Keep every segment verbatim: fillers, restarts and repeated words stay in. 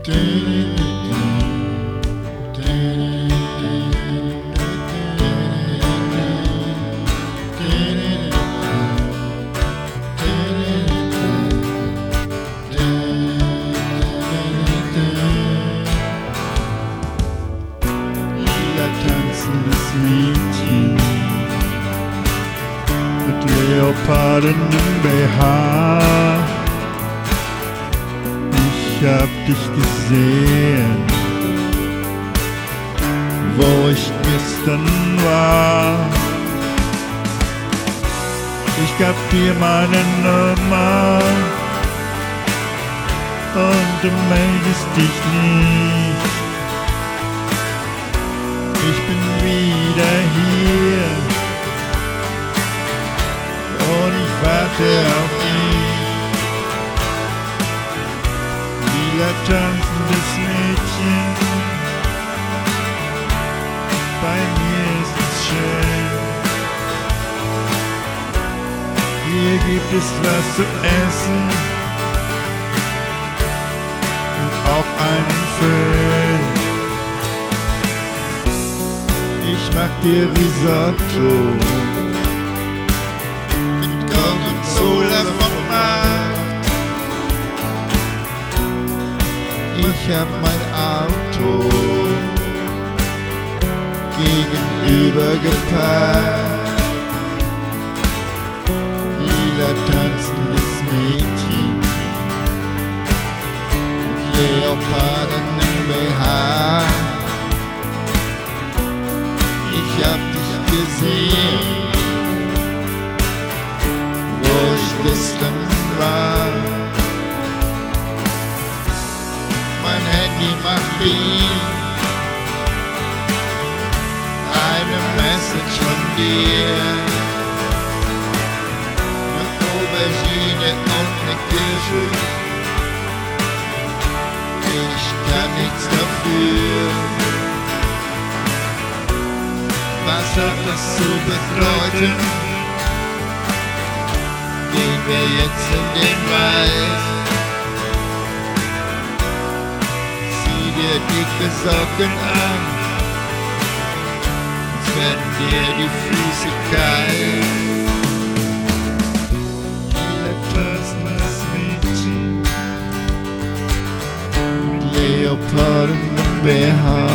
Mädchen mit Leoparden im B H. Ich hab dich gesehen, wo ich gestern war. Ich gab dir meine Nummer und du meldest dich nicht. Ich bin wieder hier und ich warte auf dich. Lila tanzendes Mädchen, bei mir ist es schön. Hier gibt es was zu essen und auch einen Föhn. Ich mach dir Risotto mit Gorgonzola vom Markt. Ich hab mein Auto gegenüber geparkt. Lila tanzendes Mädchen mit Leoparden im B H. Ich hab dich gesehen, wo ich gestern war. Mein Handy macht Beep, eine Message von dir. Eine Aubergine und eine Kirsche, ich kann nichts dafür. Was hat das zu bedeuten? Gehen wir jetzt in den Wald. Zieh dir dicke Socken an, sonst werden dir die Füße kalt. Lila tanzendes Mädchen mit Leoparden im B H.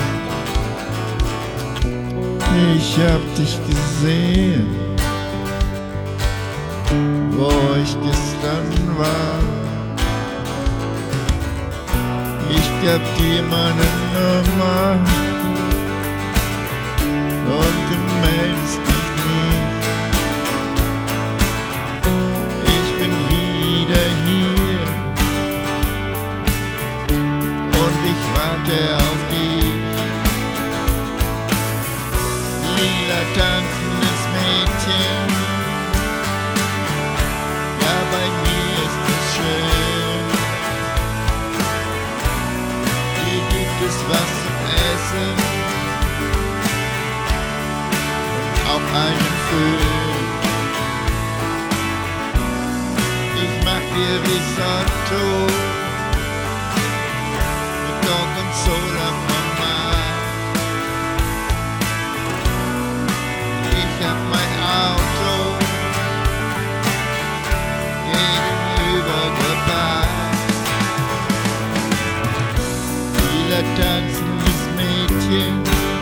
Ich hab dich gesehen, wo ich gestern war. Ich gab dir meine Nummer und du meldest dich nicht. Ich bin wieder hier und ich warte auf dich. Lila tanzendes Mädchen, ja, bei mir ist es schön. Hier gibt es was zum Essen und auch einen Föhn. Ich mach dir Risotto mit Gorgonzola vom Markt. Ich hab mein Auto gegenüber geparkt. Lila tanzendes Mädchen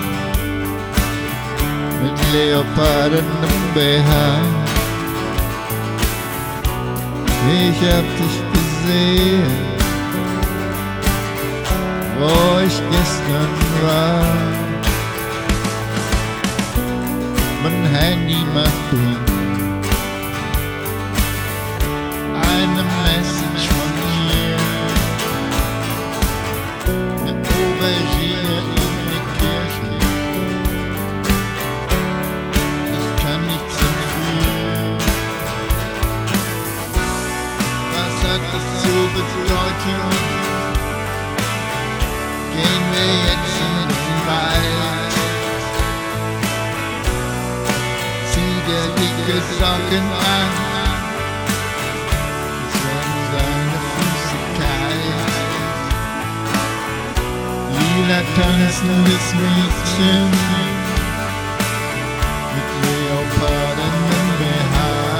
mit Leoparden im B H. Ich hab dich gesehen, wo ich gestern war. Mein Handy macht Bing, eine Message von mir. Eine Aubergine und eine Kirsche, ich kann nichts dafür. Was hat das zu bedeuten? Gehen wir jetzt in den Wald. Dicke Socken an, es werden deine Füße kalt. tanzendes Mädchen mit leopardenem B H.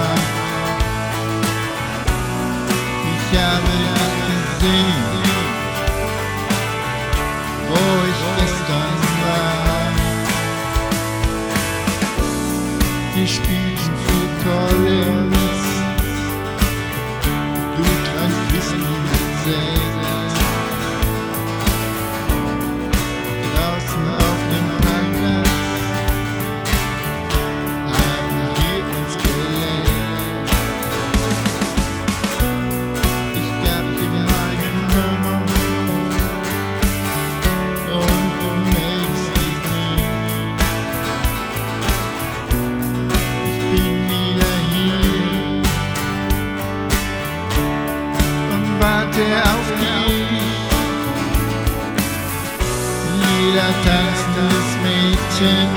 Ich habe dich gesehen, wo ich gestern war. Wir spielten für Collins, du trank Whisky mit Sekt. Draußen auf dem Parkplatz haben wir uns geleckt. Ich gab dir meine Nummer und du meldest dich nicht. Ich bin wieder hier und warte auf dich. Jeder tanzendes Mädchen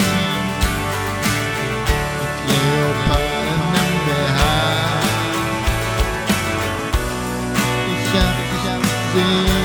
mit leopardenem B H. Ich hab dich gesehen.